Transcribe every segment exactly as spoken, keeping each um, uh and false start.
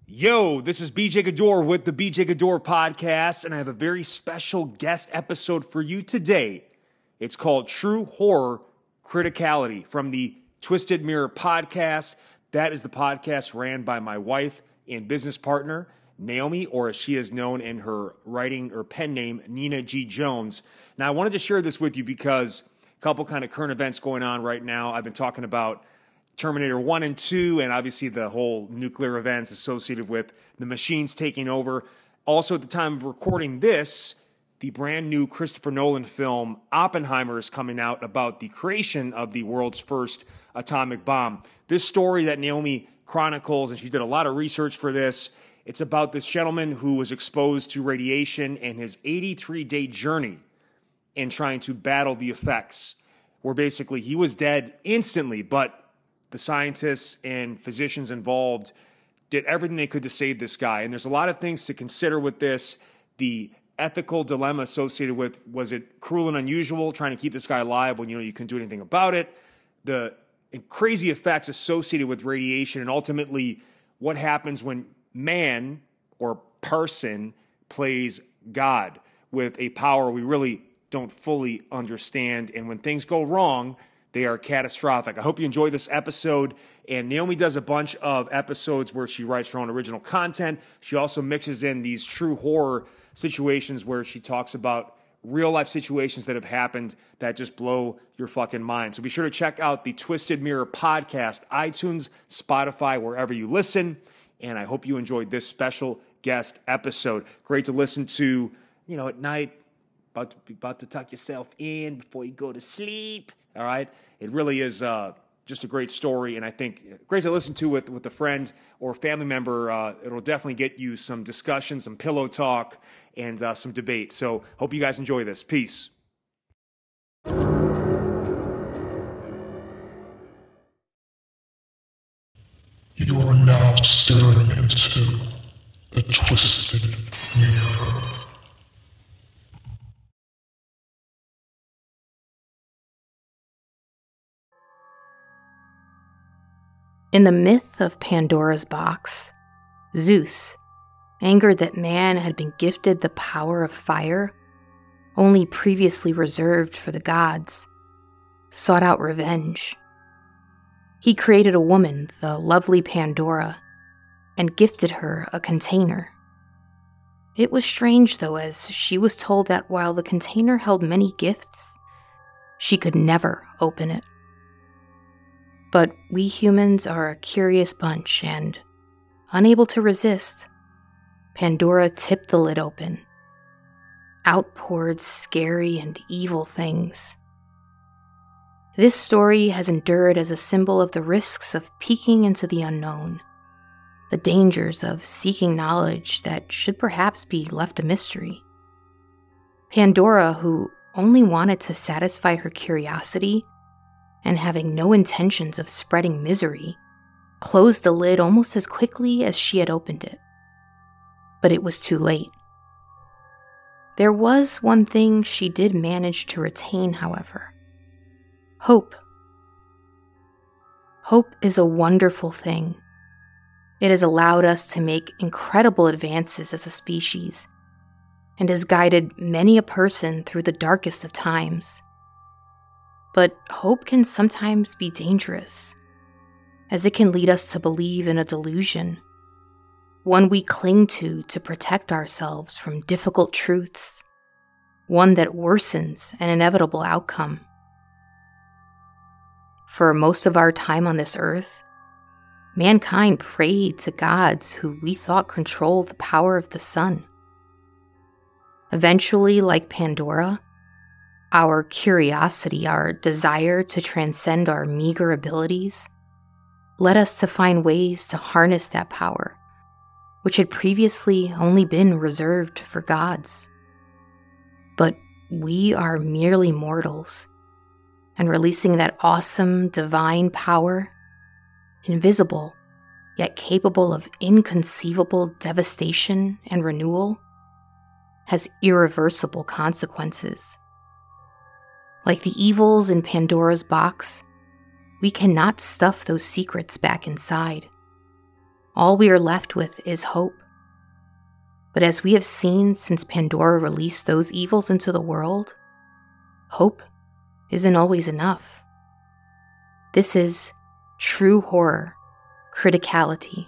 Yo, this is B J Gador with the B J Gador Podcast, and I have a very special guest episode for you today. It's called True Horror Criticality from the Twisted Mirror Podcast. That is the podcast ran by my wife and business partner, Naomi, or as she is known in her writing or pen name, Nina G. Jones. Now, I wanted to share this with you because a couple kind of current events going on right now. I've been talking about Terminator one and two, and obviously the whole nuclear events associated with the machines taking over. Also, at the time of recording this, the brand new Christopher Nolan film Oppenheimer is coming out about the creation of the world's first atomic bomb. This story that Naomi chronicles, and she did a lot of research for this, it's about this gentleman who was exposed to radiation and his eighty-three day journey in trying to battle the effects, where basically he was dead instantly, but the scientists and physicians involved did everything they could to save this guy. And there's a lot of things to consider with this. The ethical dilemma associated with, was it cruel and unusual trying to keep this guy alive when you know you couldn't do anything about it? The crazy effects associated with radiation, and ultimately what happens when man or person plays God with a power we really don't fully understand. And when things go wrong, they are catastrophic. I hope you enjoy this episode. And Naomi does a bunch of episodes where she writes her own original content. She also mixes in these true horror situations where she talks about real life situations that have happened that just blow your fucking mind. So be sure to check out the Twisted Mirror Podcast, iTunes, Spotify, wherever you listen. And I hope you enjoyed this special guest episode. Great to listen to, you know, at night, about to, about to tuck yourself in before you go to sleep. All right. It really is uh, just a great story, and I think great to listen to with, with a friend or family member. Uh, it'll definitely get you some discussion, some pillow talk, and uh, some debate. So hope you guys enjoy this. Peace. You are now staring into the Twisted Mirror. In the myth of Pandora's box, Zeus, angered that man had been gifted the power of fire, only previously reserved for the gods, sought out revenge. He created a woman, the lovely Pandora, and gifted her a container. It was strange, though, as she was told that while the container held many gifts, she could never open it. But we humans are a curious bunch, and, unable to resist, Pandora tipped the lid open. Out poured scary and evil things. This story has endured as a symbol of the risks of peeking into the unknown, the dangers of seeking knowledge that should perhaps be left a mystery. Pandora, who only wanted to satisfy her curiosity, and having no intentions of spreading misery, closed the lid almost as quickly as she had opened it. But it was too late. There was one thing she did manage to retain, however. Hope. Hope is a wonderful thing. It has allowed us to make incredible advances as a species, and has guided many a person through the darkest of times. But hope can sometimes be dangerous, as it can lead us to believe in a delusion, one we cling to to protect ourselves from difficult truths, one that worsens an inevitable outcome. For most of our time on this earth, mankind prayed to gods who we thought controlled the power of the sun. Eventually, like Pandora, our curiosity, our desire to transcend our meager abilities, led us to find ways to harness that power, which had previously only been reserved for gods. But we are merely mortals, and releasing that awesome divine power, invisible yet capable of inconceivable devastation and renewal, has irreversible consequences. Like the evils in Pandora's box, we cannot stuff those secrets back inside. all we are left with is hope. But as we have seen since Pandora released those evils into the world, hope isn't always enough. This is true horror, criticality.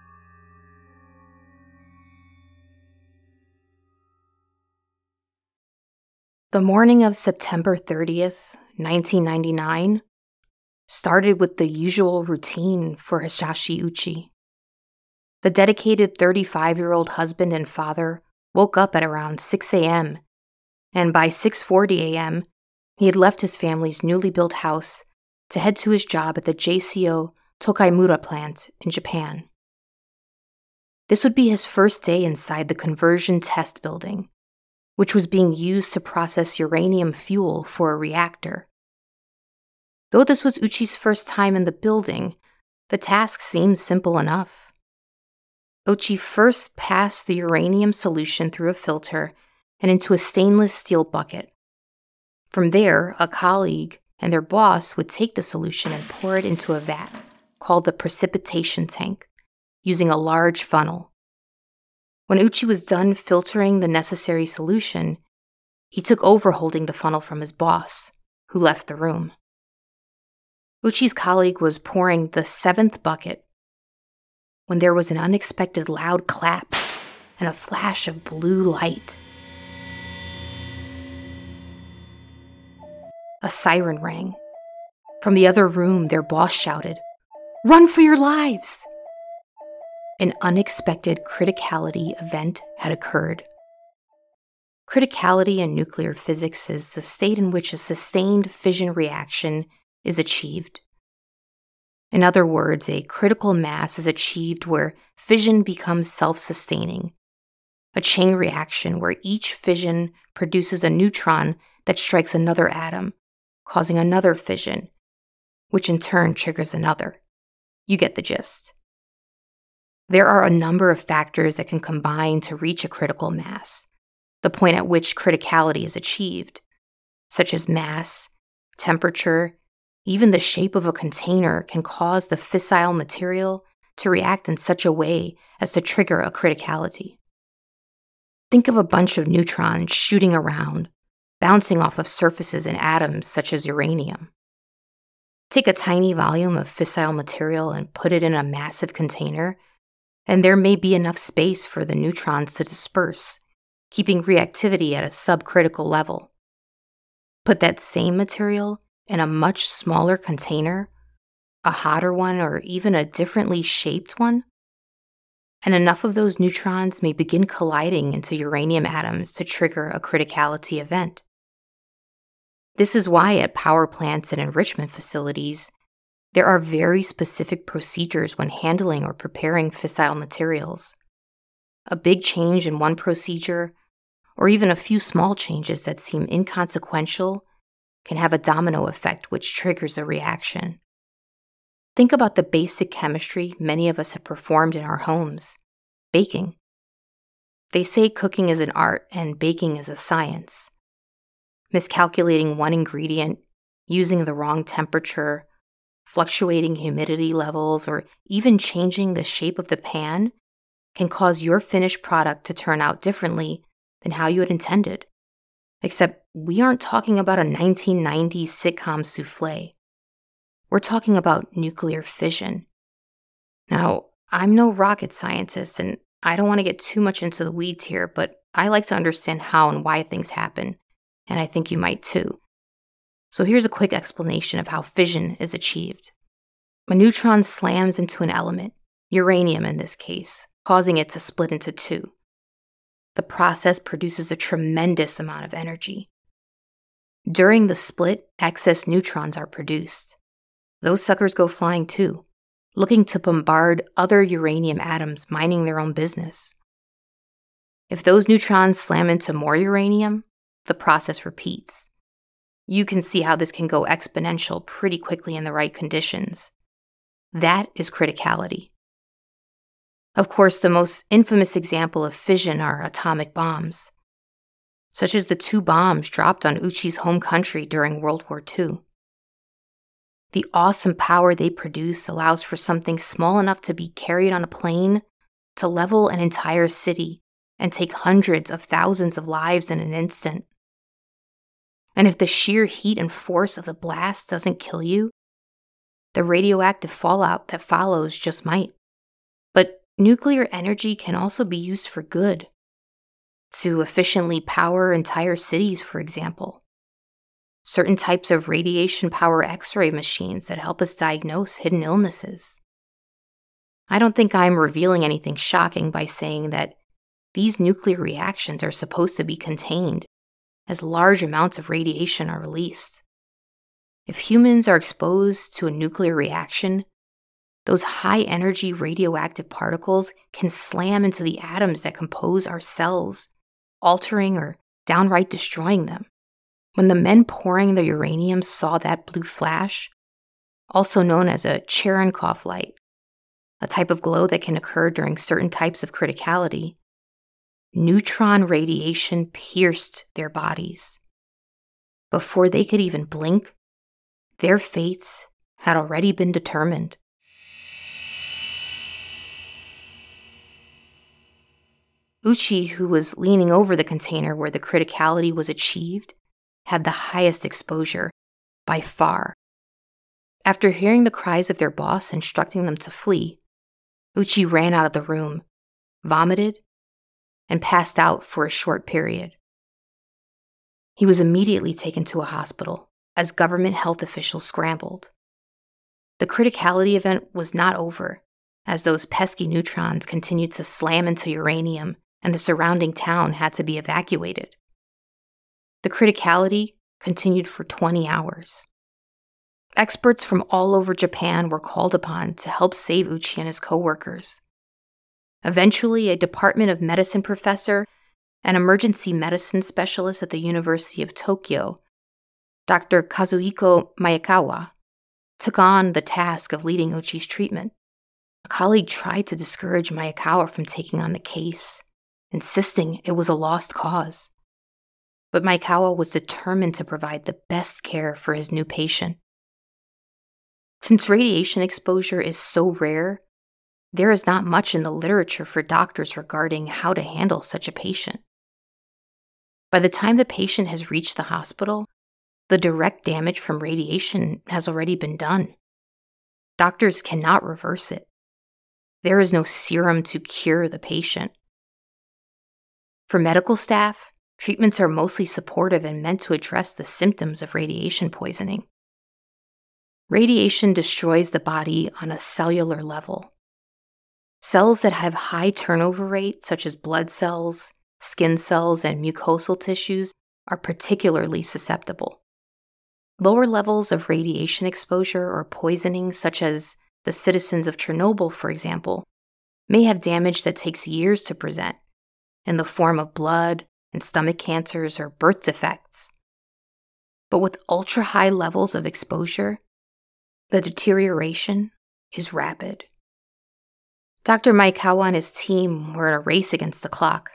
The morning of September thirtieth, nineteen ninety-nine, started with the usual routine for Hisashi Uchi. The dedicated thirty-five-year-old husband and father woke up at around six a.m., and by six forty a.m., he had left his family's newly built house to head to his job at the J C O Tokaimura plant in Japan. This would be his first day inside the conversion test building, which was being used to process uranium fuel for a reactor. Though this was Uchi's first time in the building, the task seemed simple enough. Uchi first passed the uranium solution through a filter and into a stainless steel bucket. From there, a colleague and their boss would take the solution and pour it into a vat called the precipitation tank, using a large funnel. When Uchi was done filtering the necessary solution, he took over holding the funnel from his boss, who left the room. Uchi's colleague was pouring the seventh bucket when there was an unexpected loud clap and a flash of blue light. A siren rang. From the other room, their boss shouted, "Run for your lives!" An unexpected criticality event had occurred. Criticality in nuclear physics is the state in which a sustained fission reaction is achieved. In other words, a critical mass is achieved where fission becomes self-sustaining, a chain reaction where each fission produces a neutron that strikes another atom, causing another fission, which in turn triggers another. You get the gist. There are a number of factors that can combine to reach a critical mass, the point at which criticality is achieved, such as mass, temperature, even the shape of a container can cause the fissile material to react in such a way as to trigger a criticality. Think of a bunch of neutrons shooting around, bouncing off of surfaces in atoms such as uranium. Take a tiny volume of fissile material and put it in a massive container, and there may be enough space for the neutrons to disperse, keeping reactivity at a subcritical level. Put that same material in a much smaller container, a hotter one or even a differently shaped one, and enough of those neutrons may begin colliding into uranium atoms to trigger a criticality event. This is why at power plants and enrichment facilities, there are very specific procedures when handling or preparing fissile materials. A big change in one procedure, or even a few small changes that seem inconsequential, can have a domino effect which triggers a reaction. Think about the basic chemistry many of us have performed in our homes: baking. They say cooking is an art and baking is a science. Miscalculating one ingredient, using the wrong temperature, fluctuating humidity levels, or even changing the shape of the pan can cause your finished product to turn out differently than how you had intended. Except we aren't talking about a nineteen nineties sitcom souffle. We're talking about nuclear fission. Now, I'm no rocket scientist, and I don't want to get too much into the weeds here, but I like to understand how and why things happen, and I think you might too. So here's a quick explanation of how fission is achieved. A neutron slams into an element, uranium in this case, causing it to split into two. The process produces a tremendous amount of energy. During the split, excess neutrons are produced. Those suckers go flying too, looking to bombard other uranium atoms minding their own business. If those neutrons slam into more uranium, the process repeats. You can see how this can go exponential pretty quickly in the right conditions. That is criticality. Of course, the most infamous example of fission are atomic bombs, such as the two bombs dropped on Uchi's home country during World War Two. The awesome power they produce allows for something small enough to be carried on a plane to level an entire city and take hundreds of thousands of lives in an instant. And if the sheer heat and force of the blast doesn't kill you, the radioactive fallout that follows just might. But nuclear energy can also be used for good, to efficiently power entire cities, for example. Certain types of radiation power X-ray machines that help us diagnose hidden illnesses. I don't think I'm revealing anything shocking by saying that these nuclear reactions are supposed to be contained as large amounts of radiation are released. If humans are exposed to a nuclear reaction, those high-energy radioactive particles can slam into the atoms that compose our cells, altering or downright destroying them. When the men pouring the uranium saw that blue flash, also known as a Cherenkov light, a type of glow that can occur during certain types of criticality, neutron radiation pierced their bodies. Before they could even blink, their fates had already been determined. Uchi, who was leaning over the container where the criticality was achieved, had the highest exposure, by far. After hearing the cries of their boss instructing them to flee, Uchi ran out of the room, vomited, and passed out for a short period. He was immediately taken to a hospital as government health officials scrambled. The criticality event was not over, as those pesky neutrons continued to slam into uranium and the surrounding town had to be evacuated. The criticality continued for twenty hours. Experts from all over Japan were called upon to help save Uchi and his co-workers. Eventually, a Department of Medicine professor and emergency medicine specialist at the University of Tokyo, Doctor Kazuhiko Maekawa, took on the task of leading Uchi's treatment. A colleague tried to discourage Maekawa from taking on the case, insisting it was a lost cause. But Maekawa was determined to provide the best care for his new patient. Since radiation exposure is so rare, there is not much in the literature for doctors regarding how to handle such a patient. By the time the patient has reached the hospital, the direct damage from radiation has already been done. Doctors cannot reverse it. There is no serum to cure the patient. For medical staff, treatments are mostly supportive and meant to address the symptoms of radiation poisoning. Radiation destroys the body on a cellular level. Cells that have high turnover rate, such as blood cells, skin cells, and mucosal tissues, are particularly susceptible. Lower levels of radiation exposure or poisoning, such as the citizens of Chernobyl, for example, may have damage that takes years to present, in the form of blood and stomach cancers or birth defects. But with ultra-high levels of exposure, the deterioration is rapid. Doctor Maekawa and his team were in a race against the clock.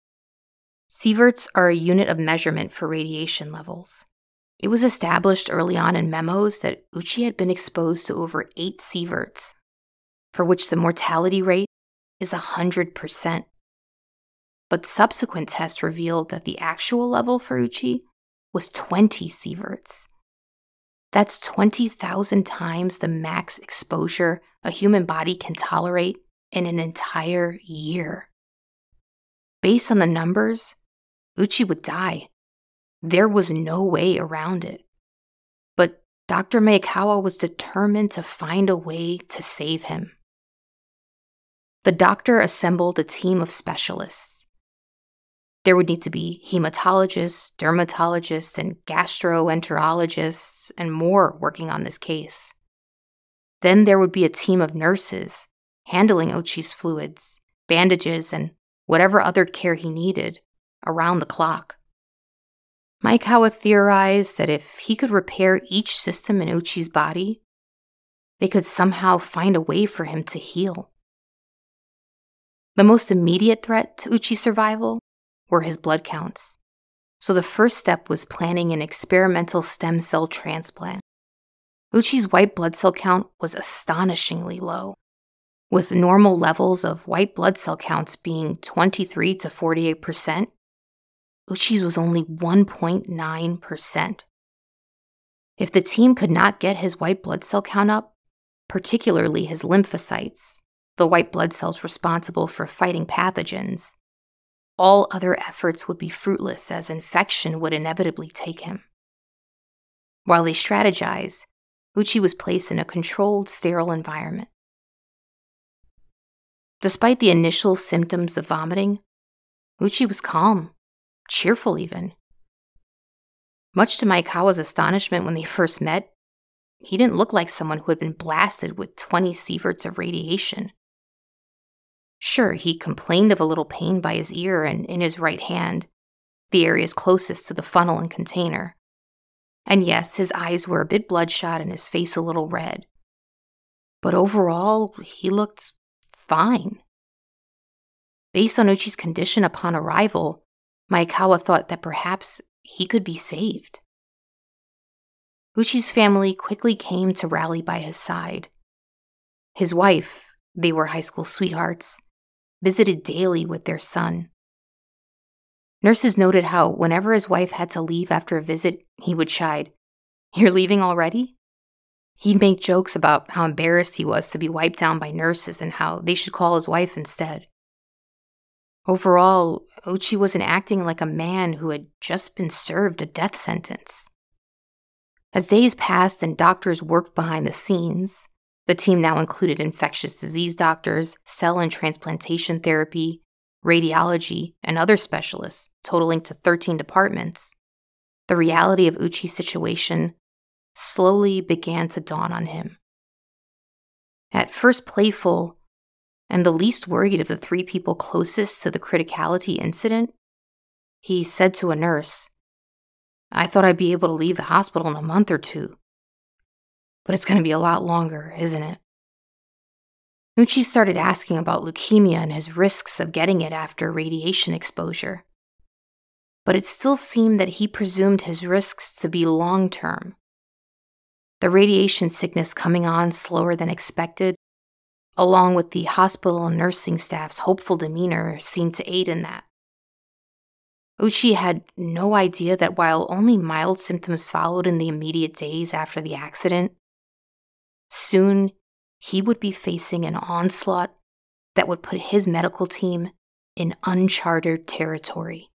Sieverts are a unit of measurement for radiation levels. It was established early on in memos that Uchi had been exposed to over eight sieverts, for which the mortality rate is one hundred percent. But subsequent tests revealed that the actual level for Uchi was twenty sieverts. That's twenty thousand times the max exposure a human body can tolerate in an entire year. Based on the numbers, Uchi would die. There was no way around it. But Doctor Maekawa was determined to find a way to save him. The doctor assembled a team of specialists. There would need to be hematologists, dermatologists, and gastroenterologists, and more working on this case. Then there would be a team of nurses handling Uchi's fluids, bandages, and whatever other care he needed around the clock. Maekawa theorized that if he could repair each system in Uchi's body, they could somehow find a way for him to heal. The most immediate threat to Uchi's survival were his blood counts. So the first step was planning an experimental stem cell transplant. Uchi's white blood cell count was astonishingly low, with normal levels of white blood cell counts being twenty-three to forty-eight percent. Uchi's was only one point nine percent. If the team could not get his white blood cell count up, particularly his lymphocytes, the white blood cells responsible for fighting pathogens, all other efforts would be fruitless as infection would inevitably take him. While they strategized, Uchi was placed in a controlled, sterile environment. Despite the initial symptoms of vomiting, Uchi was calm, cheerful even. Much to Maekawa's astonishment when they first met, he didn't look like someone who had been blasted with twenty sieverts of radiation. Sure, he complained of a little pain by his ear and in his right hand, the areas closest to the funnel and container. And yes, his eyes were a bit bloodshot and his face a little red. But overall, he looked fine. Based on Uchi's condition upon arrival, Maekawa thought that perhaps he could be saved. Uchi's family quickly came to rally by his side. His wife, they were high school sweethearts, visited daily with their son. Nurses noted how whenever his wife had to leave after a visit, he would chide, "You're leaving already?" He'd make jokes about how embarrassed he was to be wiped down by nurses and how they should call his wife instead. Overall, Uchi wasn't acting like a man who had just been served a death sentence. As days passed and doctors worked behind the scenes, the team now included infectious disease doctors, cell and transplantation therapy, radiology, and other specialists, totaling to thirteen departments. The reality of Uchi's situation slowly began to dawn on him. At first playful, and the least worried of the three people closest to the criticality incident, he said to a nurse, "I thought I'd be able to leave the hospital in a month or two. But it's going to be a lot longer, isn't it?" Uchi started asking about leukemia and his risks of getting it after radiation exposure. But it still seemed that he presumed his risks to be long-term. The radiation sickness coming on slower than expected, along with the hospital and nursing staff's hopeful demeanor, seemed to aid in that. Uchi had no idea that while only mild symptoms followed in the immediate days after the accident, soon he would be facing an onslaught that would put his medical team in uncharted territory.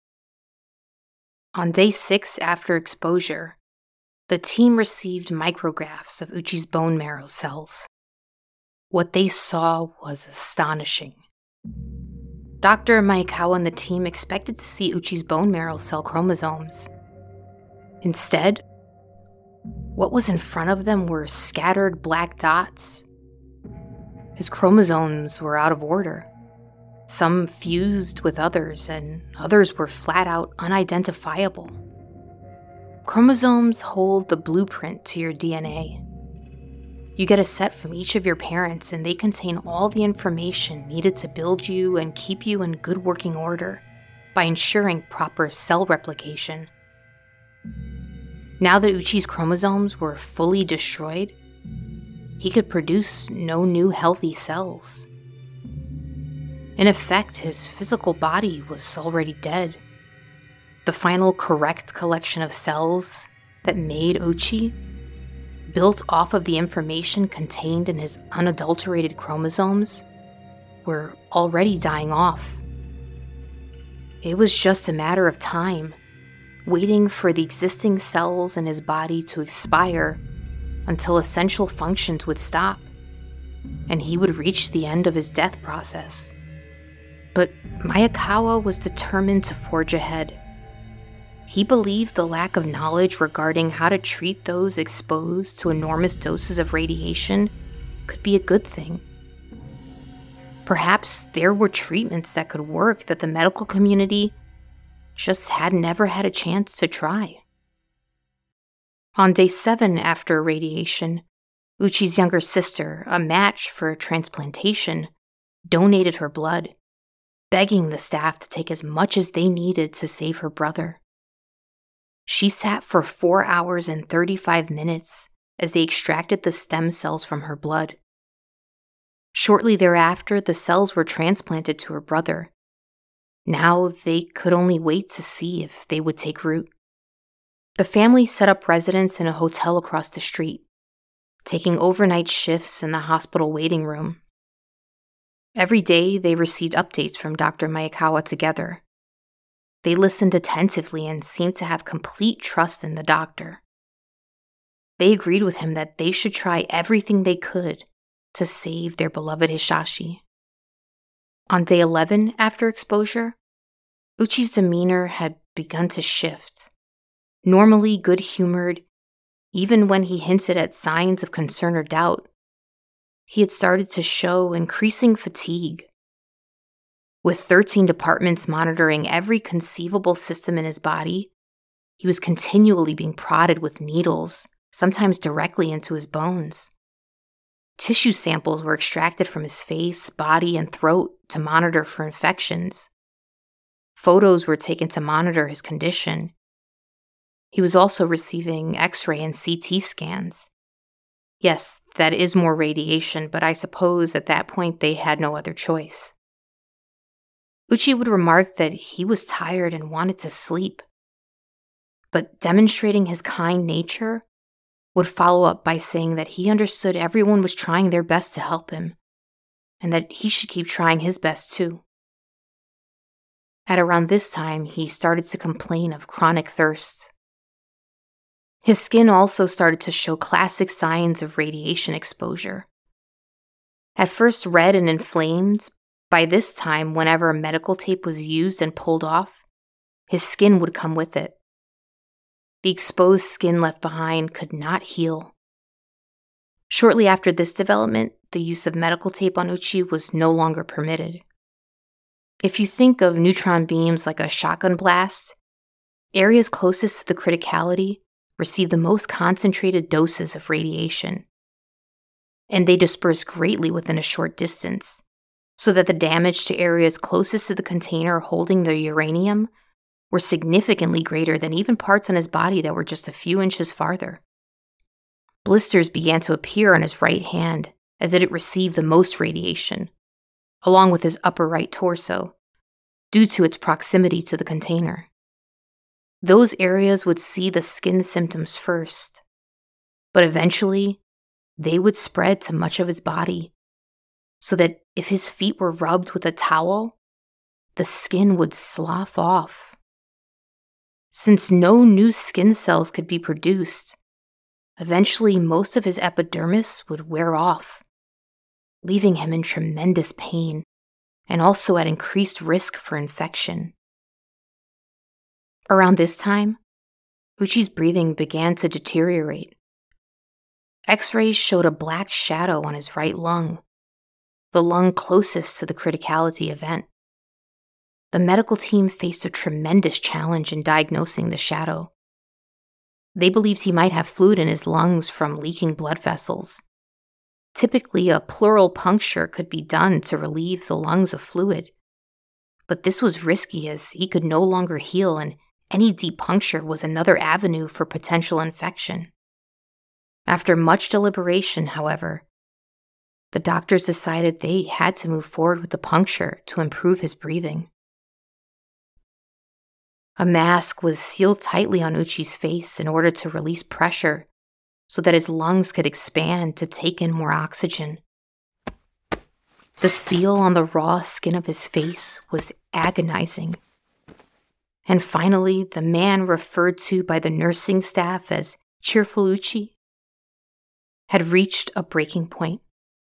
On day six after exposure, the team received micrographs of Uchi's bone marrow cells. What they saw was astonishing. Doctor Maekawa and the team expected to see Uchi's bone marrow cell chromosomes. Instead, what was in front of them were scattered black dots. His chromosomes were out of order. Some fused with others, and others were flat out unidentifiable. Chromosomes hold the blueprint to your D N A. You get a set from each of your parents, and they contain all the information needed to build you and keep you in good working order by ensuring proper cell replication. Now that Uchi's chromosomes were fully destroyed, he could produce no new healthy cells. In effect, his physical body was already dead. The final correct collection of cells that made Uchi, built off of the information contained in his unadulterated chromosomes, were already dying off. It was just a matter of time, waiting for the existing cells in his body to expire until essential functions would stop, and he would reach the end of his death process. But Maekawa was determined to forge ahead. He believed the lack of knowledge regarding how to treat those exposed to enormous doses of radiation could be a good thing. Perhaps there were treatments that could work that the medical community just had never had a chance to try. On day seven after radiation, Uchi's younger sister, a match for transplantation, donated her blood, begging the staff to take as much as they needed to save her brother. She sat for four hours and thirty-five minutes as they extracted the stem cells from her blood. Shortly thereafter, the cells were transplanted to her brother. Now they could only wait to see if they would take root. The family set up residence in a hotel across the street, taking overnight shifts in the hospital waiting room. Every day, they received updates from Doctor Maekawa together. They listened attentively and seemed to have complete trust in the doctor. They agreed with him that they should try everything they could to save their beloved Hisashi. On day eleven after exposure, Uchi's demeanor had begun to shift. Normally good-humored, even when he hinted at signs of concern or doubt, he had started to show increasing fatigue. With thirteen departments monitoring every conceivable system in his body, he was continually being prodded with needles, sometimes directly into his bones. Tissue samples were extracted from his face, body, and throat to monitor for infections. Photos were taken to monitor his condition. He was also receiving X-ray and C T scans. Yes, that is more radiation, but I suppose at that point they had no other choice. Uchi would remark that he was tired and wanted to sleep, but demonstrating his kind nature, would follow up by saying that he understood everyone was trying their best to help him, and that he should keep trying his best too. At around this time, he started to complain of chronic thirst. His skin also started to show classic signs of radiation exposure. At first red and inflamed, by this time, whenever a medical tape was used and pulled off, his skin would come with it. The exposed skin left behind could not heal. Shortly after this development, the use of medical tape on Uchi was no longer permitted. If you think of neutron beams like a shotgun blast, areas closest to the criticality receive the most concentrated doses of radiation, and they disperse greatly within a short distance, so that the damage to areas closest to the container holding the uranium were significantly greater than even parts on his body that were just a few inches farther. Blisters began to appear on his right hand as it received the most radiation, along with his upper right torso, due to its proximity to the container. Those areas would see the skin symptoms first, but eventually they would spread to much of his body, so that if his feet were rubbed with a towel, the skin would slough off. Since no new skin cells could be produced, eventually most of his epidermis would wear off, leaving him in tremendous pain and also at increased risk for infection. Around this time, Uchi's breathing began to deteriorate. X-rays showed a black shadow on his right lung, the lung closest to the criticality event. The medical team faced a tremendous challenge in diagnosing the shadow. They believed he might have fluid in his lungs from leaking blood vessels. Typically, a pleural puncture could be done to relieve the lungs of fluid, but this was risky as he could no longer heal, and any deep puncture was another avenue for potential infection. After much deliberation, however, the doctors decided they had to move forward with the puncture to improve his breathing. A mask was sealed tightly on Uchi's face in order to release pressure so that his lungs could expand to take in more oxygen. The seal on the raw skin of his face was agonizing. And finally, the man referred to by the nursing staff as Cheerful Uchi had reached a breaking point.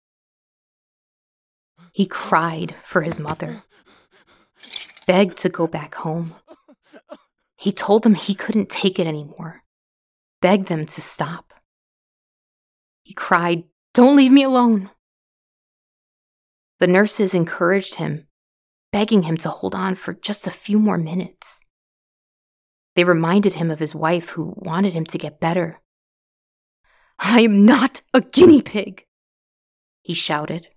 He cried for his mother, begged to go back home. He told them he couldn't take it anymore, begged them to stop. He cried, "Don't leave me alone." The nurses encouraged him, begging him to hold on for just a few more minutes. They reminded him of his wife who wanted him to get better. "I am not a guinea pig," he shouted.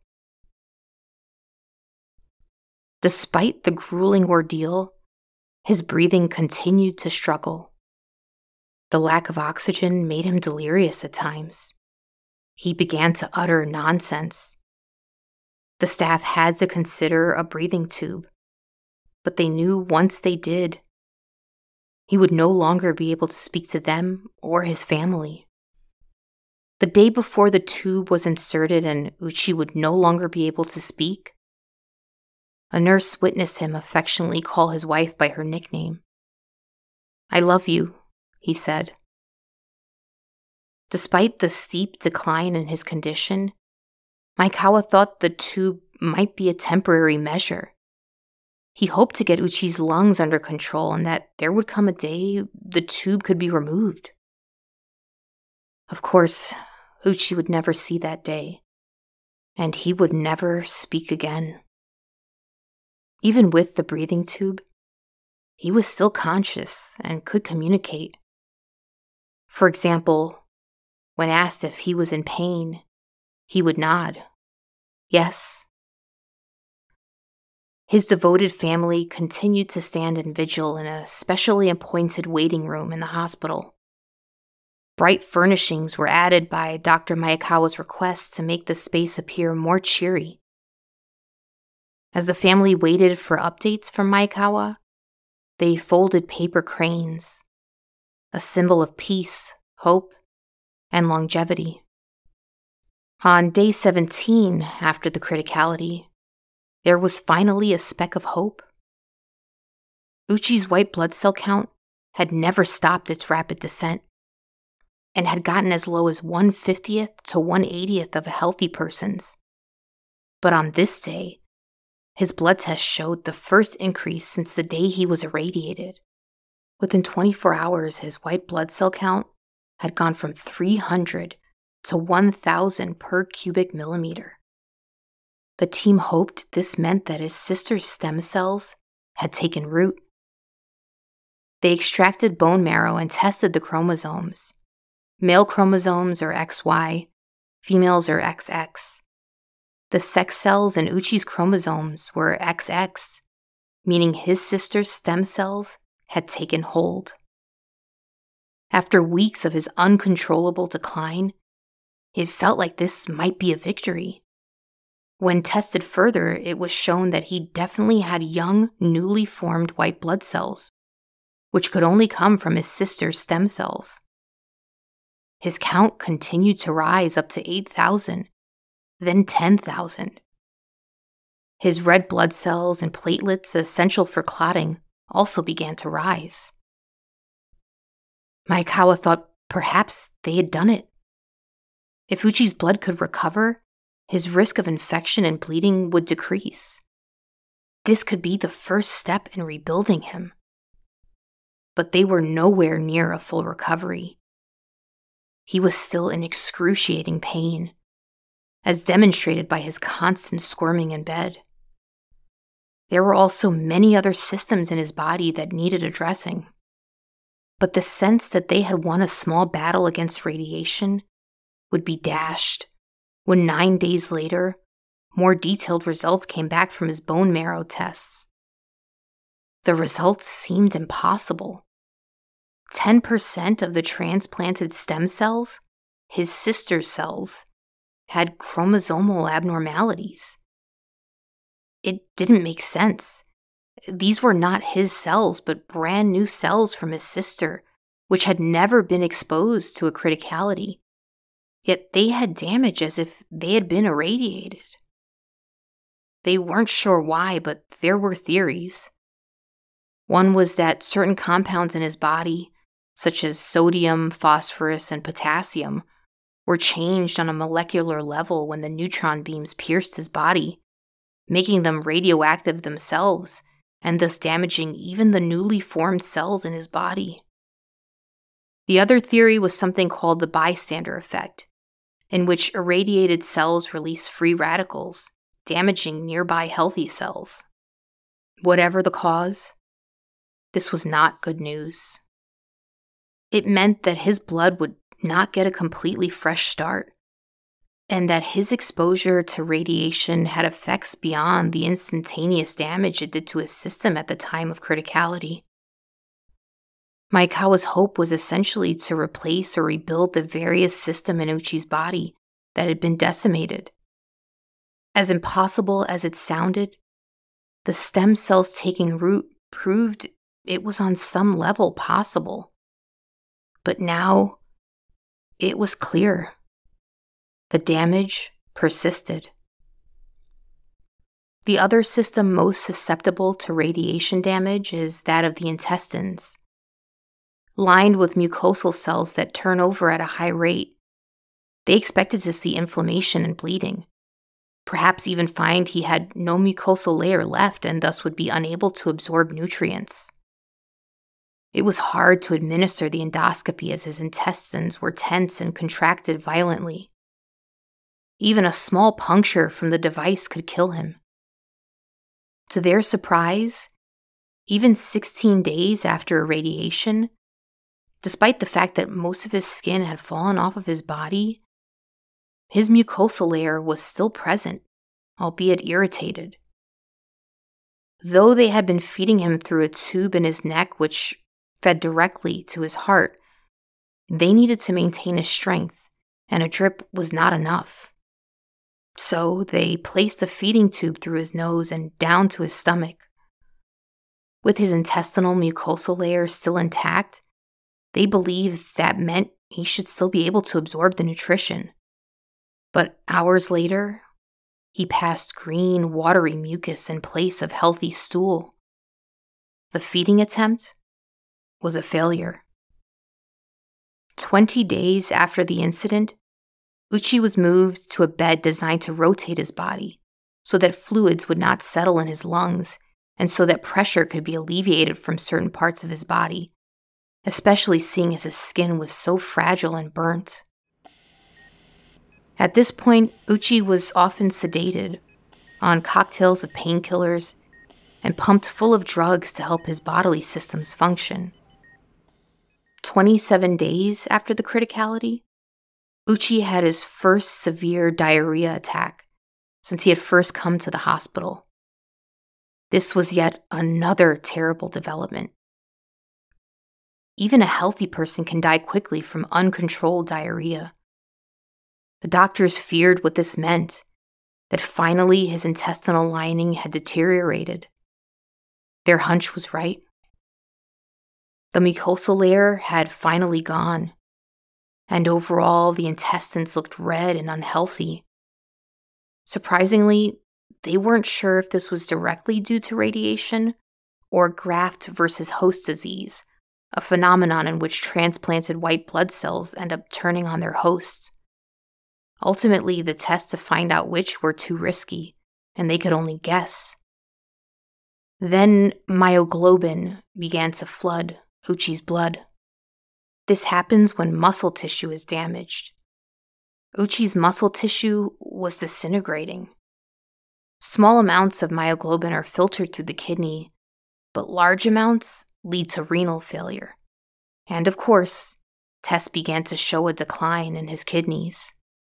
Despite the grueling ordeal, his breathing continued to struggle. The lack of oxygen made him delirious at times. He began to utter nonsense. The staff had to consider a breathing tube, but they knew once they did, he would no longer be able to speak to them or his family. The day before the tube was inserted and Uchi would no longer be able to speak, a nurse witnessed him affectionately call his wife by her nickname. "I love you," he said. Despite the steep decline in his condition, Maekawa thought the tube might be a temporary measure. He hoped to get Uchi's lungs under control and that there would come a day the tube could be removed. Of course, Uchi would never see that day, and he would never speak again. Even with the breathing tube, he was still conscious and could communicate. For example, when asked if he was in pain, he would nod, yes. His devoted family continued to stand in vigil in a specially appointed waiting room in the hospital. Bright furnishings were added by Doctor Maekawa's request to make the space appear more cheery. As the family waited for updates from Maekawa, they folded paper cranes, a symbol of peace, hope, and longevity. On day seventeen, after the criticality, there was finally a speck of hope. Uchi's white blood cell count had never stopped its rapid descent and had gotten as low as one fiftieth to one eightieth of a healthy person's. But on this day, his blood test showed the first increase since the day he was irradiated. Within twenty-four hours, his white blood cell count had gone from three hundred to one thousand per cubic millimeter. The team hoped this meant that his sister's stem cells had taken root. They extracted bone marrow and tested the chromosomes. Male chromosomes are X Y, females are X X. The sex cells in Uchi's chromosomes were X X, meaning his sister's stem cells had taken hold. After weeks of his uncontrollable decline, it felt like this might be a victory. When tested further, it was shown that he definitely had young, newly formed white blood cells, which could only come from his sister's stem cells. His count continued to rise up to eight thousand, then ten thousand. His red blood cells and platelets essential for clotting also began to rise. Maekawa thought perhaps they had done it. If Uchi's blood could recover, his risk of infection and bleeding would decrease. This could be the first step in rebuilding him. But they were nowhere near a full recovery. He was still in excruciating pain, as demonstrated by his constant squirming in bed. There were also many other systems in his body that needed addressing. But the sense that they had won a small battle against radiation would be dashed when nine days later, more detailed results came back from his bone marrow tests. The results seemed impossible. ten percent of the transplanted stem cells, his sister's cells, had chromosomal abnormalities. It didn't make sense. These were not his cells, but brand new cells from his sister, which had never been exposed to a criticality. Yet they had damage as if they had been irradiated. They weren't sure why, but there were theories. One was that certain compounds in his body, such as sodium, phosphorus, and potassium, were changed on a molecular level when the neutron beams pierced his body, making them radioactive themselves and thus damaging even the newly formed cells in his body. The other theory was something called the bystander effect, in which irradiated cells release free radicals, damaging nearby healthy cells. Whatever the cause, this was not good news. It meant that his blood would not get a completely fresh start, and that his exposure to radiation had effects beyond the instantaneous damage it did to his system at the time of criticality. Maekawa's hope was essentially to replace or rebuild the various system in Uchi's body that had been decimated. As impossible as it sounded, the stem cells taking root proved it was on some level possible. But now, it was clear. The damage persisted. The other system most susceptible to radiation damage is that of the intestines. Lined with mucosal cells that turn over at a high rate, they expected to see inflammation and bleeding, perhaps even find he had no mucosal layer left and thus would be unable to absorb nutrients. It was hard to administer the endoscopy as his intestines were tense and contracted violently. Even a small puncture from the device could kill him. To their surprise, even sixteen days after irradiation, despite the fact that most of his skin had fallen off of his body, his mucosal layer was still present, albeit irritated. Though they had been feeding him through a tube in his neck which fed directly to his heart, they needed to maintain his strength, and a drip was not enough. So they placed a feeding tube through his nose and down to his stomach. With his intestinal mucosal layer still intact, they believed that meant he should still be able to absorb the nutrition. But hours later, he passed green, watery mucus in place of healthy stool. The feeding attempt was a failure. Twenty days after the incident, Uchi was moved to a bed designed to rotate his body so that fluids would not settle in his lungs and so that pressure could be alleviated from certain parts of his body, especially seeing as his skin was so fragile and burnt. At this point, Uchi was often sedated, on cocktails of painkillers, and pumped full of drugs to help his bodily systems function. twenty-seven days after the criticality, Uchi had his first severe diarrhea attack since he had first come to the hospital. This was yet another terrible development. Even a healthy person can die quickly from uncontrolled diarrhea. The doctors feared what this meant, that finally his intestinal lining had deteriorated. Their hunch was right. The mucosal layer had finally gone, and overall the intestines looked red and unhealthy. Surprisingly, they weren't sure if this was directly due to radiation or graft versus host disease, a phenomenon in which transplanted white blood cells end up turning on their hosts. Ultimately, the tests to find out which were too risky, and they could only guess. Then myoglobin began to flood Uchi's blood. This happens when muscle tissue is damaged. Uchi's muscle tissue was disintegrating. Small amounts of myoglobin are filtered through the kidney, but large amounts lead to renal failure. And of course, tests began to show a decline in his kidneys.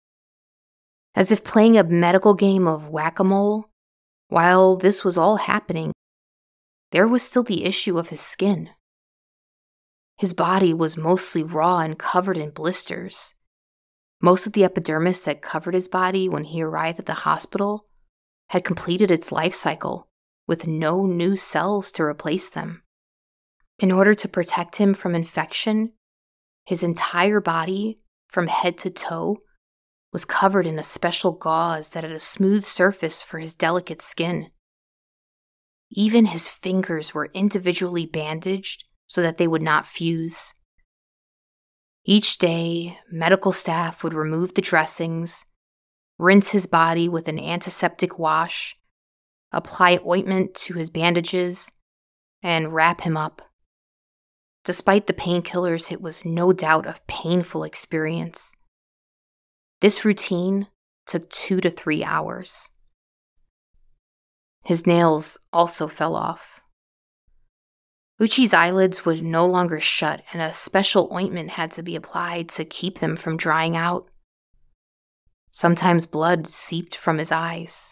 As if playing a medical game of whack-a-mole, while this was all happening, there was still the issue of his skin. His body was mostly raw and covered in blisters. Most of the epidermis that covered his body when he arrived at the hospital had completed its life cycle, with no new cells to replace them. In order to protect him from infection, his entire body, from head to toe, was covered in a special gauze that had a smooth surface for his delicate skin. Even his fingers were individually bandaged so that they would not fuse. Each day, medical staff would remove the dressings, rinse his body with an antiseptic wash, apply ointment to his bandages, and wrap him up. Despite the painkillers, it was no doubt a painful experience. This routine took two to three hours. His nails also fell off. Uchi's eyelids would no longer shut, and a special ointment had to be applied to keep them from drying out. Sometimes blood seeped from his eyes.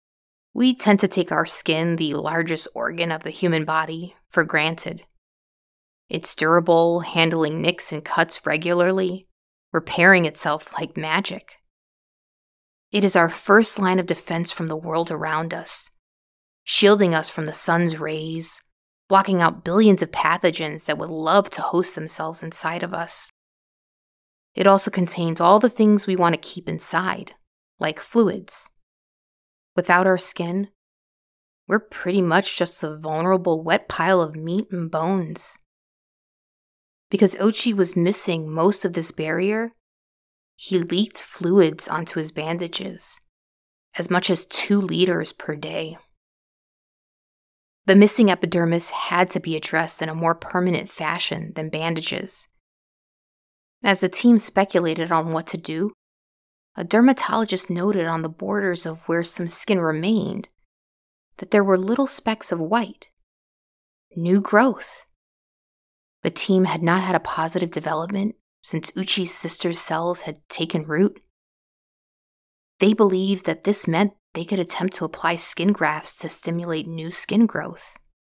We tend to take our skin, the largest organ of the human body, for granted. It's durable, handling nicks and cuts regularly, repairing itself like magic. It is our first line of defense from the world around us, shielding us from the sun's rays, blocking out billions of pathogens that would love to host themselves inside of us. It also contains all the things we want to keep inside, like fluids. Without our skin, we're pretty much just a vulnerable wet pile of meat and bones. Because Ochi was missing most of this barrier, he leaked fluids onto his bandages, as much as two liters per day. The missing epidermis had to be addressed in a more permanent fashion than bandages. As the team speculated on what to do, a dermatologist noted on the borders of where some skin remained that there were little specks of white, new growth. The team had not had a positive development since Uchi's sister's cells had taken root. They believed that this meant they could attempt to apply skin grafts to stimulate new skin growth.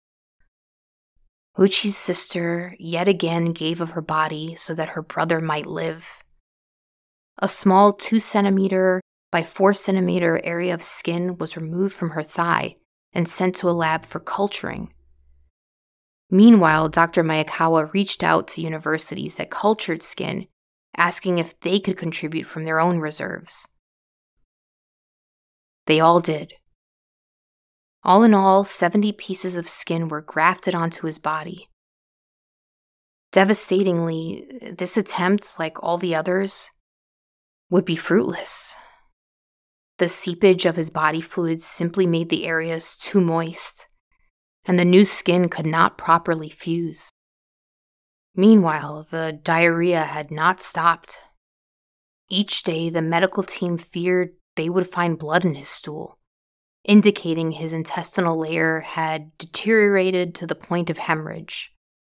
Uchi's sister yet again gave of her body so that her brother might live. A small two centimeter by four centimeter area of skin was removed from her thigh and sent to a lab for culturing. Meanwhile, Doctor Mayakawa reached out to universities that cultured skin, asking if they could contribute from their own reserves. They all did. All in all, seventy pieces of skin were grafted onto his body. Devastatingly, this attempt, like all the others, would be fruitless. The seepage of his body fluids simply made the areas too moist, and the new skin could not properly fuse. Meanwhile, the diarrhea had not stopped. Each day, the medical team feared they would find blood in his stool, indicating his intestinal layer had deteriorated to the point of hemorrhage.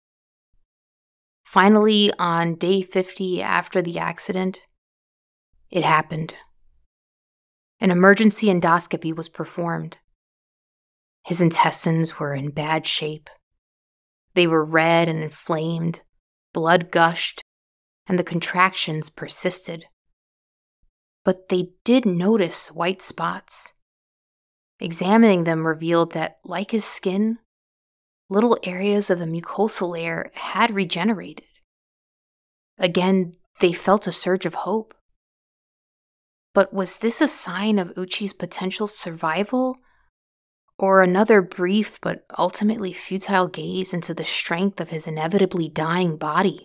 Finally, on day fifty after the accident, it happened. An emergency endoscopy was performed. His intestines were in bad shape. They were red and inflamed, blood gushed, and the contractions persisted. But they did notice white spots. Examining them revealed that, like his skin, little areas of the mucosal layer had regenerated. Again, they felt a surge of hope. But was this a sign of Uchi's potential survival, or another brief but ultimately futile gaze into the strength of his inevitably dying body?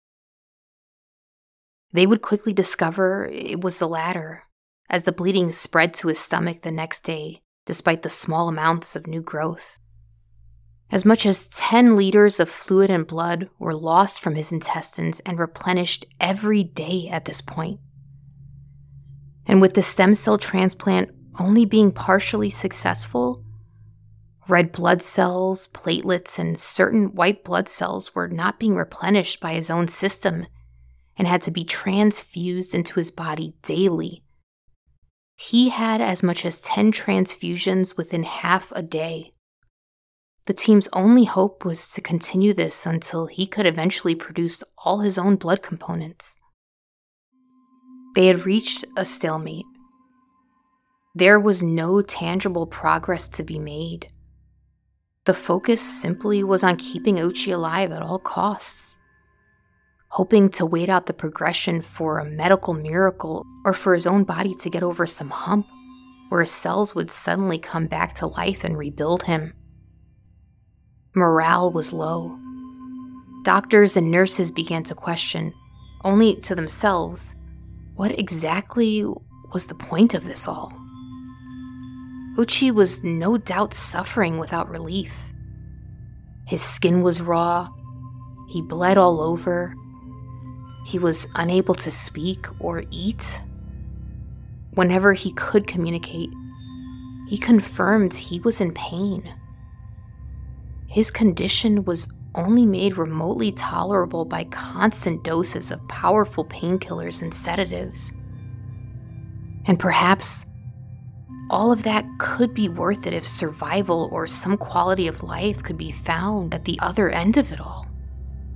They would quickly discover it was the latter, as the bleeding spread to his stomach the next day, despite the small amounts of new growth. As much as ten liters of fluid and blood were lost from his intestines and replenished every day at this point. And with the stem cell transplant only being partially successful, red blood cells, platelets, and certain white blood cells were not being replenished by his own system and had to be transfused into his body daily. He had as much as ten transfusions within half a day. The team's only hope was to continue this until he could eventually produce all his own blood components. They had reached a stalemate. There was no tangible progress to be made. The focus simply was on keeping Uchi alive at all costs, hoping to wait out the progression for a medical miracle or for his own body to get over some hump where his cells would suddenly come back to life and rebuild him. Morale was low. Doctors and nurses began to question, only to themselves, what exactly was the point of this all? Uchi was no doubt suffering without relief. His skin was raw, he bled all over, he was unable to speak or eat. Whenever he could communicate, he confirmed he was in pain. His condition was only made remotely tolerable by constant doses of powerful painkillers and sedatives. And perhaps all of that could be worth it if survival or some quality of life could be found at the other end of it all.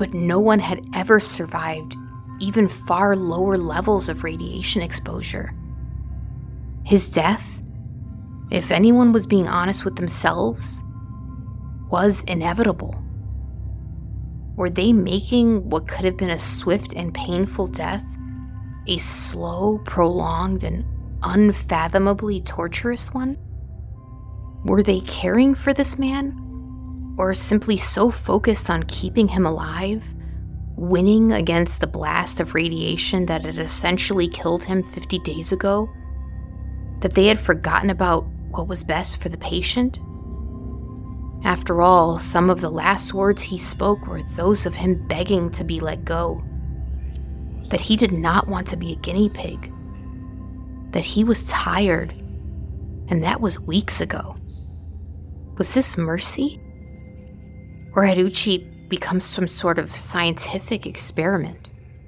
but no one had ever survived even far lower levels of radiation exposure. His death, if anyone was being honest with themselves, was inevitable. Were they making what could have been a swift and painful death a slow, prolonged, and unfathomably torturous one? Were they caring for this man? Or simply so focused on keeping him alive, winning against the blast of radiation that had essentially killed him fifty days ago, that they had forgotten about what was best for the patient? After all, some of the last words he spoke were those of him begging to be let go, that he did not want to be a guinea pig, that he was tired, and that was weeks ago. Was this mercy? Or had Uchi become some sort of scientific experiment?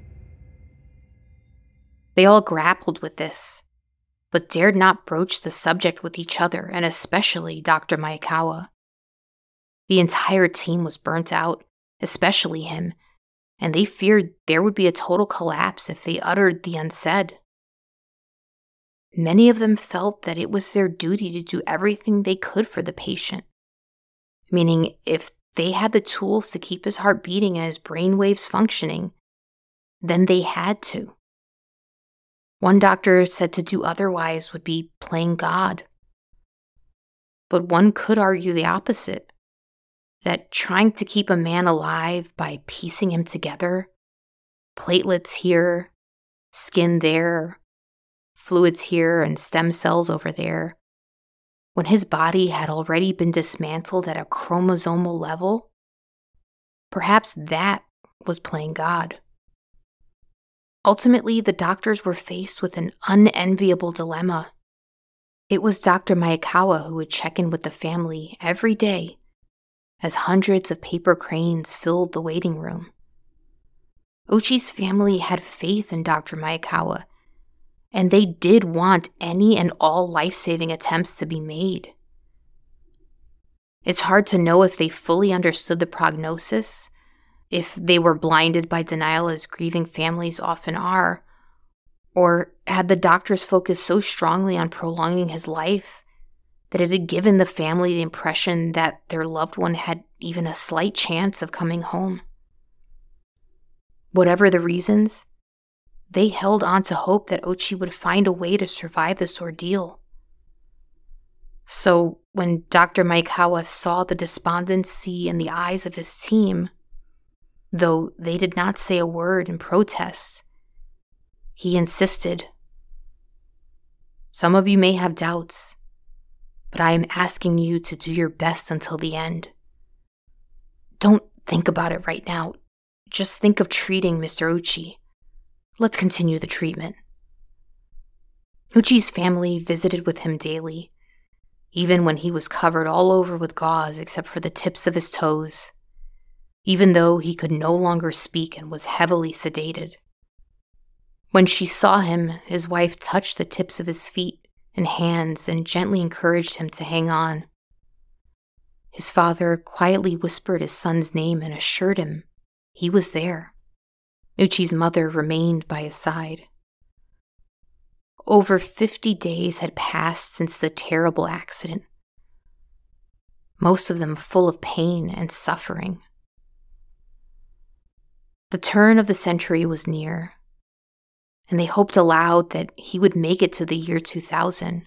They all grappled with this, but dared not broach the subject with each other, and especially Doctor Maekawa. The entire team was burnt out, especially him, and they feared there would be a total collapse if they uttered the unsaid. Many of them felt that it was their duty to do everything they could for the patient, meaning if they had the tools to keep his heart beating and his brainwaves functioning, then they had to. One doctor said to do otherwise would be playing God. But one could argue the opposite, that trying to keep a man alive by piecing him together, platelets here, skin there, fluids here, and stem cells over there, when his body had already been dismantled at a chromosomal level, perhaps that was playing God. Ultimately, the doctors were faced with an unenviable dilemma. It was Doctor Maekawa who would check in with the family every day as hundreds of paper cranes filled the waiting room. Uchi's family had faith in Doctor Maekawa, and they did want any and all life-saving attempts to be made. It's hard to know if they fully understood the prognosis, if they were blinded by denial as grieving families often are, or had the doctors focused so strongly on prolonging his life that it had given the family the impression that their loved one had even a slight chance of coming home. Whatever the reasons, they held on to hope that Uchi would find a way to survive this ordeal. So when Doctor Maekawa saw the despondency in the eyes of his team, though they did not say a word in protest, he insisted, "Some of you may have doubts, but I am asking you to do your best until the end. Don't think about it right now. Just think of treating Mister Uchi. Let's continue the treatment." Uchi's family visited with him daily, even when he was covered all over with gauze except for the tips of his toes, even though he could no longer speak and was heavily sedated. When she saw him, his wife touched the tips of his feet and hands and gently encouraged him to hang on. His father quietly whispered his son's name and assured him he was there. Uchi's mother remained by his side. Over fifty days had passed since the terrible accident, most of them full of pain and suffering. The turn of the century was near, and they hoped aloud that he would make it to the year two thousand.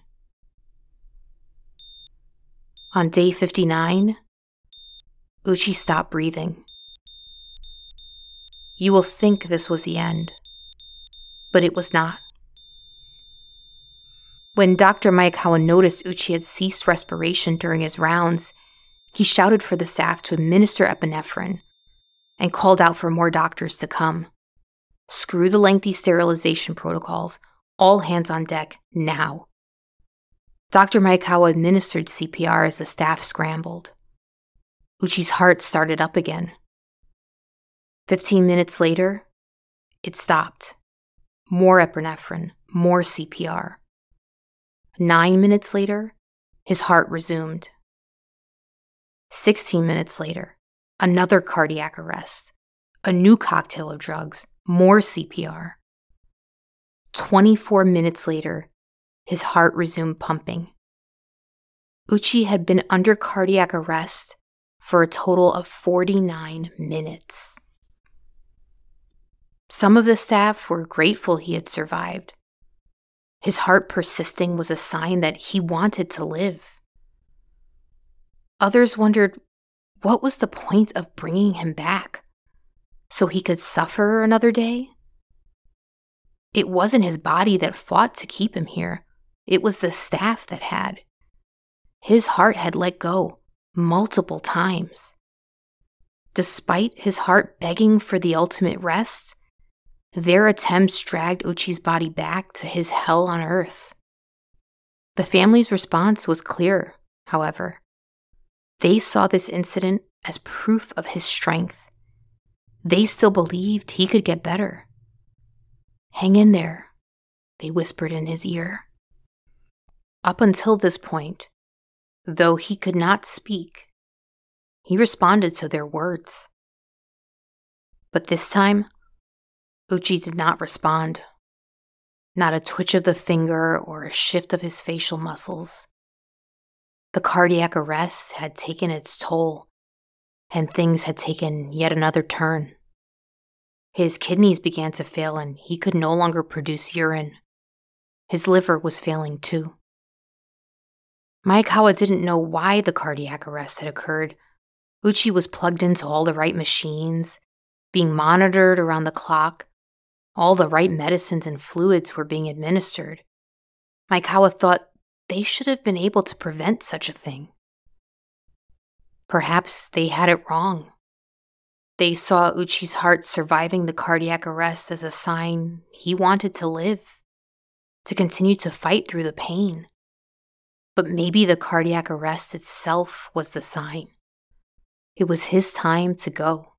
On day fifty-nine, Uchi stopped breathing. You will think this was the end, but it was not. When Doctor Maekawa noticed Uchi had ceased respiration during his rounds, he shouted for the staff to administer epinephrine and called out for more doctors to come. Screw the lengthy sterilization protocols, all hands on deck, now. Doctor Maekawa administered C P R as the staff scrambled. Uchi's heart started up again. Fifteen minutes later, it stopped. More epinephrine, more C P R. Nine minutes later, his heart resumed. Sixteen minutes later, another cardiac arrest, a new cocktail of drugs, more C P R. twenty-four minutes later, his heart resumed pumping. Uchi had been under cardiac arrest for a total of forty-nine minutes. Some of the staff were grateful he had survived. His heart persisting was a sign that he wanted to live. Others wondered what was the point of bringing him back? So he could suffer another day? It wasn't his body that fought to keep him here. It was the staff that had. His heart had let go multiple times. Despite his heart begging for the ultimate rest, their attempts dragged Uchi's body back to his hell on earth. The family's response was clear, however. They saw this incident as proof of his strength. They still believed he could get better. "Hang in there," they whispered in his ear. Up until this point, though he could not speak, he responded to their words. But this time, Uchi did not respond. Not a twitch of the finger or a shift of his facial muscles. The cardiac arrest had taken its toll, and things had taken yet another turn. His kidneys began to fail and he could no longer produce urine. His liver was failing too. Maekawa didn't know why the cardiac arrest had occurred. Uchi was plugged into all the right machines, being monitored around the clock. All the right medicines and fluids were being administered. Maekawa thought they should have been able to prevent such a thing. Perhaps they had it wrong. They saw Uchi's heart surviving the cardiac arrest as a sign he wanted to live, to continue to fight through the pain. But maybe the cardiac arrest itself was the sign. It was his time to go.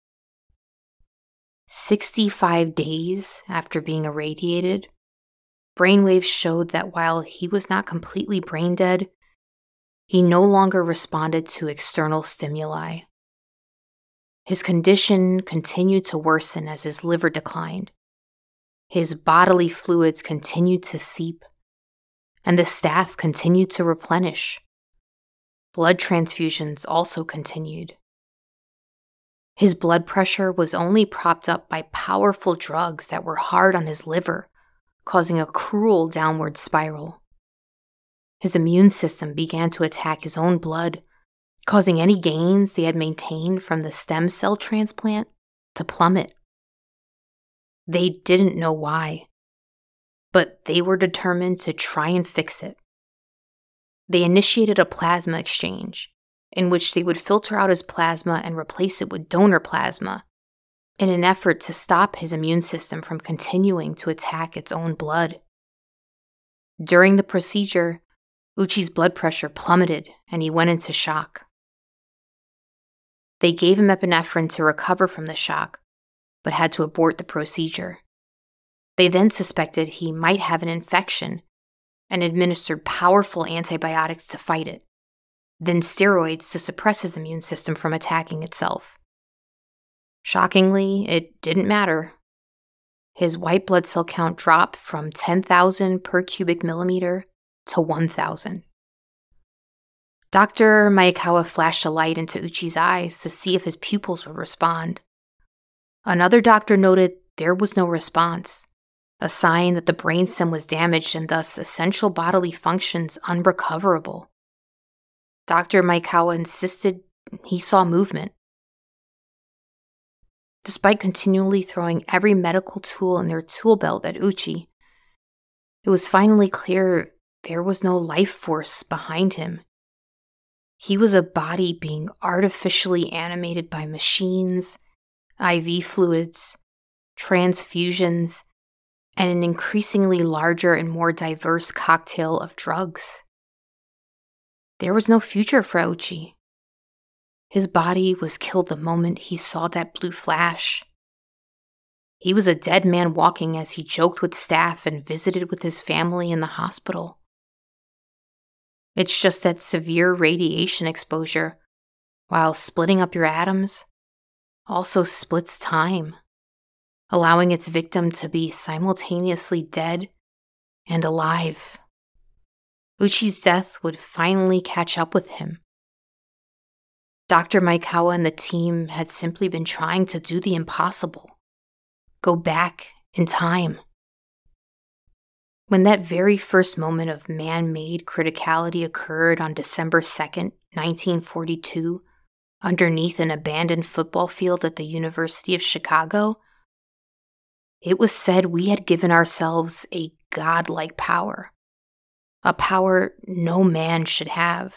sixty-five days after being irradiated, brainwaves showed that while he was not completely brain dead, he no longer responded to external stimuli. His condition continued to worsen as his liver declined. His bodily fluids continued to seep, and the staff continued to replenish. Blood transfusions also continued. His blood pressure was only propped up by powerful drugs that were hard on his liver, causing a cruel downward spiral. His immune system began to attack his own blood, causing any gains they had maintained from the stem cell transplant to plummet. They didn't know why, but they were determined to try and fix it. They initiated a plasma exchange, in which they would filter out his plasma and replace it with donor plasma, in an effort to stop his immune system from continuing to attack its own blood. During the procedure, Uchi's blood pressure plummeted and he went into shock. They gave him epinephrine to recover from the shock, but had to abort the procedure. They then suspected he might have an infection and administered powerful antibiotics to fight it, then steroids to suppress his immune system from attacking itself. Shockingly, it didn't matter. His white blood cell count dropped from ten thousand per cubic millimeter to one thousand. Doctor Maekawa flashed a light into Uchi's eyes to see if his pupils would respond. Another doctor noted there was no response, a sign that the brainstem was damaged and thus essential bodily functions unrecoverable. Doctor Maekawa insisted he saw movement. Despite continually throwing every medical tool in their tool belt at Uchi, it was finally clear there was no life force behind him. He was a body being artificially animated by machines, I V fluids, transfusions, and an increasingly larger and more diverse cocktail of drugs. There was no future for Uchi. His body was killed the moment he saw that blue flash. He was a dead man walking as he joked with staff and visited with his family in the hospital. It's just that severe radiation exposure, while splitting up your atoms, also splits time, allowing its victim to be simultaneously dead and alive. Uchi's death would finally catch up with him. Doctor Maekawa and the team had simply been trying to do the impossible, go back in time. When that very first moment of man-made criticality occurred on December second, nineteen forty-two, underneath an abandoned football field at the University of Chicago, it was said we had given ourselves a godlike power, a power no man should have.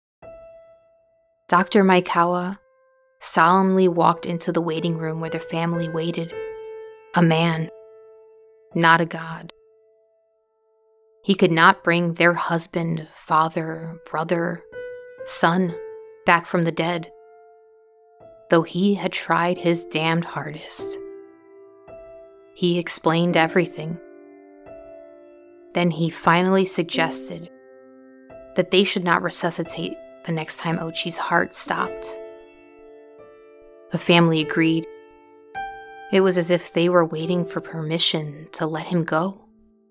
Doctor Maekawa solemnly walked into the waiting room where the family waited, a man, not a god. He could not bring their husband, father, brother, son back from the dead, though he had tried his damned hardest. He explained everything. Then he finally suggested that they should not resuscitate the next time Ochi's heart stopped. The family agreed. It was as if they were waiting for permission to let him go.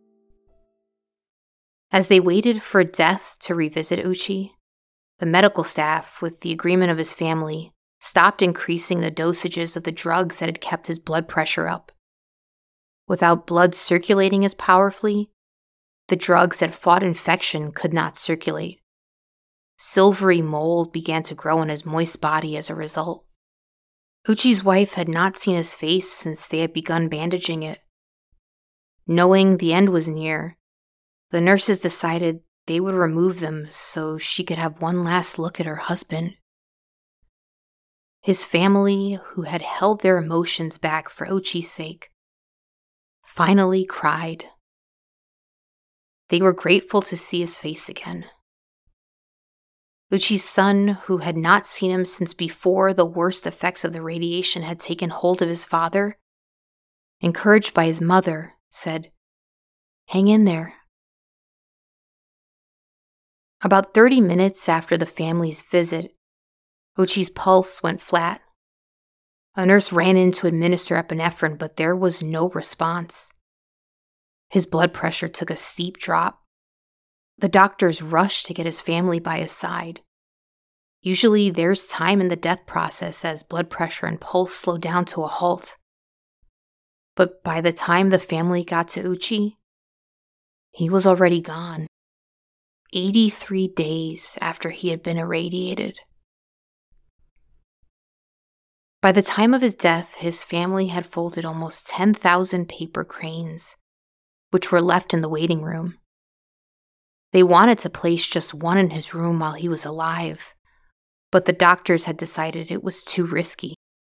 As they waited for death to revisit Uchi, the medical staff, with the agreement of his family, stopped increasing the dosages of the drugs that had kept his blood pressure up. Without blood circulating as powerfully, the drugs that fought infection could not circulate. Silvery mold began to grow in his moist body as a result. Uchi's wife had not seen his face since they had begun bandaging it. Knowing the end was near, the nurses decided they would remove them so she could have one last look at her husband. His family, who had held their emotions back for Ochi's sake, finally cried. They were grateful to see his face again. Uchi's son, who had not seen him since before the worst effects of the radiation had taken hold of his father, encouraged by his mother, said, "Hang in there." About thirty minutes after the family's visit, Ochi's pulse went flat. A nurse ran in to administer epinephrine, but there was no response. His blood pressure took a steep drop. The doctors rushed to get his family by his side. Usually there's time in the death process as blood pressure and pulse slow down to a halt. But by the time the family got to Uchi, he was already gone. eighty-three days after he had been irradiated. By the time of his death, his family had folded almost ten thousand paper cranes, which were left in the waiting room. They wanted to place just one in his room while he was alive, but the doctors had decided it was too risky.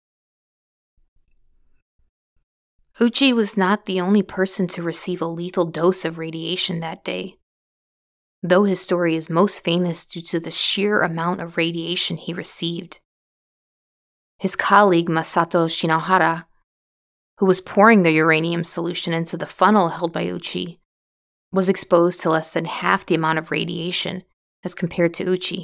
Uchi was not the only person to receive a lethal dose of radiation that day, though his story is most famous due to the sheer amount of radiation he received. His colleague Masato Shinohara, who was pouring the uranium solution into the funnel held by Uchi, was exposed to less than half the amount of radiation as compared to Uchi.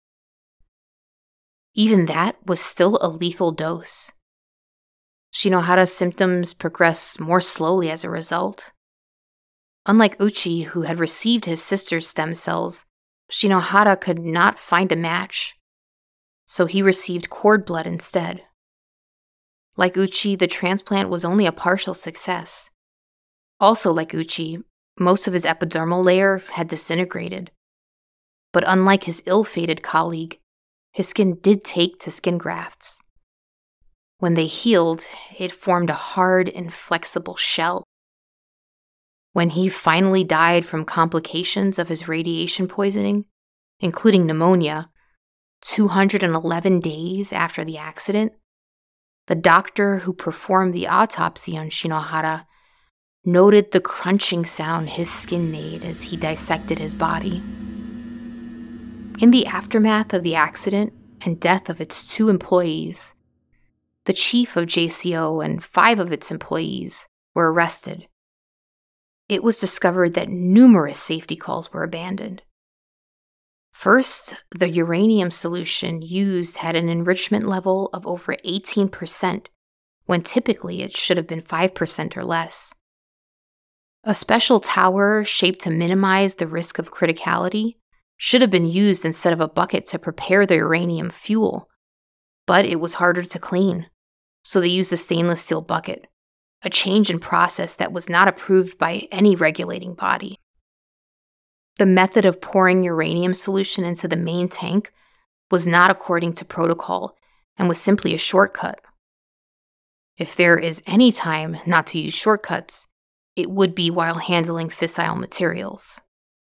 Even that was still a lethal dose. Shinohara's symptoms progressed more slowly as a result. Unlike Uchi, who had received his sister's stem cells, Shinohara could not find a match, so he received cord blood instead. Like Uchi, the transplant was only a partial success. Also like Uchi, most of his epidermal layer had disintegrated. But unlike his ill-fated colleague, his skin did take to skin grafts. When they healed, it formed a hard and flexible shell. When he finally died from complications of his radiation poisoning, including pneumonia, two hundred eleven days after the accident, the doctor who performed the autopsy on Shinohara noted the crunching sound his skin made as he dissected his body. In the aftermath of the accident and death of its two employees, the chief of J C O and five of its employees were arrested. It was discovered that numerous safety calls were abandoned. First, the uranium solution used had an enrichment level of over eighteen percent, when typically it should have been five percent or less. A special tower shaped to minimize the risk of criticality should have been used instead of a bucket to prepare the uranium fuel, but it was harder to clean, so they used a stainless steel bucket, a change in process that was not approved by any regulating body. The method of pouring uranium solution into the main tank was not according to protocol and was simply a shortcut. If there is any time not to use shortcuts, it would be while handling fissile materials.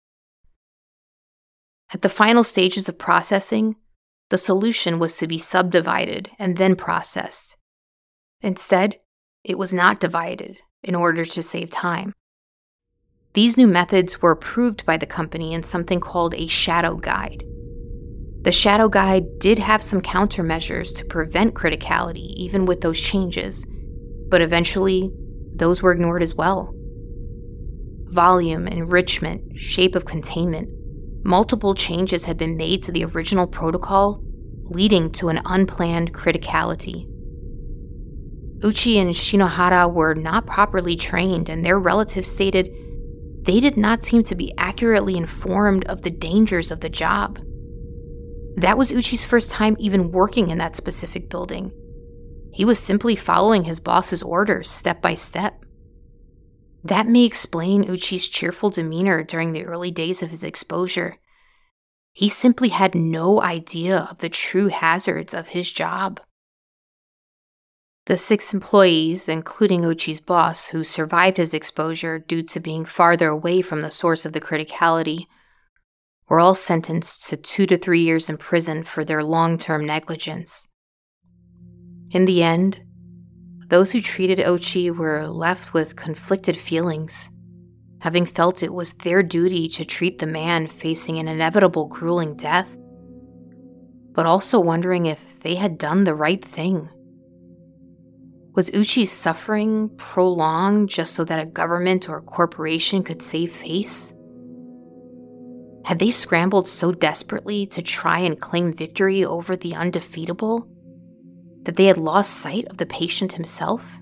At the final stages of processing, the solution was to be subdivided and then processed. Instead, it was not divided in order to save time. These new methods were approved by the company in something called a shadow guide. The shadow guide did have some countermeasures to prevent criticality even with those changes, but eventually those were ignored as well. Volume, enrichment, shape of containment, multiple changes had been made to the original protocol, leading to an unplanned criticality. Uchi and Shinohara were not properly trained, and their relatives stated they did not seem to be accurately informed of the dangers of the job. That was Uchi's first time even working in that specific building. He was simply following his boss's orders step by step. That may explain Uchi's cheerful demeanor during the early days of his exposure. He simply had no idea of the true hazards of his job. The six employees, including Uchi's boss, who survived his exposure due to being farther away from the source of the criticality, were all sentenced to two to three years in prison for their long-term negligence. In the end, those who treated Uchi were left with conflicted feelings, having felt it was their duty to treat the man facing an inevitable grueling death, but also wondering if they had done the right thing. Was Uchi's suffering prolonged just so that a government or a corporation could save face? Had they scrambled so desperately to try and claim victory over the undefeatable that they had lost sight of the patient himself?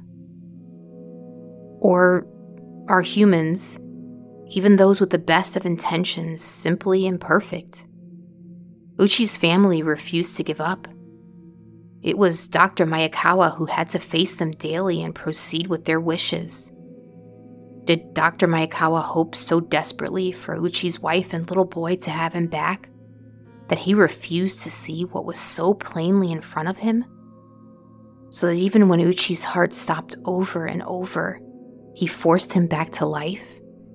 Or are humans, even those with the best of intentions, simply imperfect? Uchi's family refused to give up. It was Doctor Maekawa who had to face them daily and proceed with their wishes. Did Doctor Maekawa hope so desperately for Uchi's wife and little boy to have him back that he refused to see what was so plainly in front of him? So that even when Uchi's heart stopped over and over, he forced him back to life?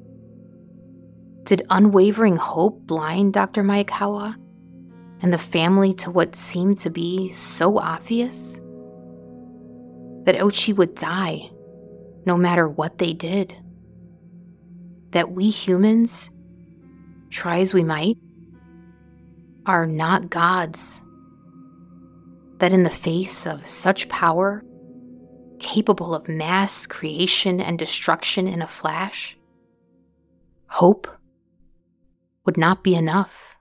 Did unwavering hope blind Doctor Maekawa and the family to what seemed to be so obvious? That Uchi would die, no matter what they did. That we humans, try as we might, are not gods. That in the face of such power, capable of mass creation and destruction in a flash, hope would not be enough.